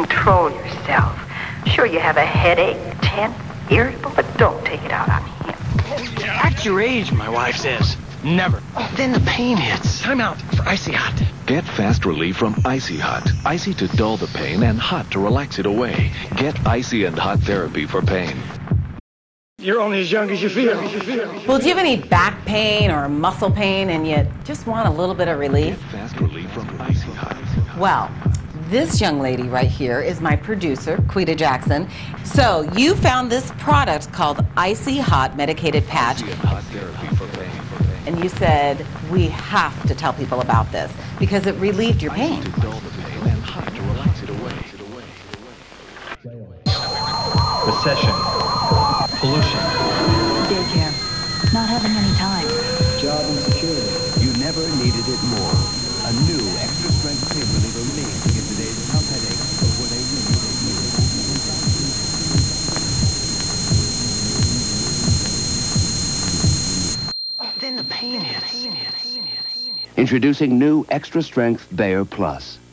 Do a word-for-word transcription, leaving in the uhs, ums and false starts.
control yourself. Sure, you have a headache, tense, irritable, but don't take it out on him. At your age, my wife says. Never. Then the pain hits. Time out for Icy Hot. Get fast relief from Icy Hot. Icy to dull the pain and hot to relax it away. Get Icy and Hot therapy for pain. You're only as young as you feel. Well, do you have any back pain or muscle pain and you just want a little bit of relief? Get fast relief from Icy Hot. Well, this young lady right here is my producer, Quita Jackson. So you found this product called Icy Hot Medicated Patch. Icy and Hot therapy for pain. And you said, we have to tell people about this because it relieved your pain. Icy to dull the pain and hot to relax it away. Recession. Pollution. Daycare. Not having any time. Job insecurity. You never needed it more. A new extra strength pain reliever made to give today's tough headaches before they really hit you. Then the pain hits. Introducing new extra strength Bayer Plus.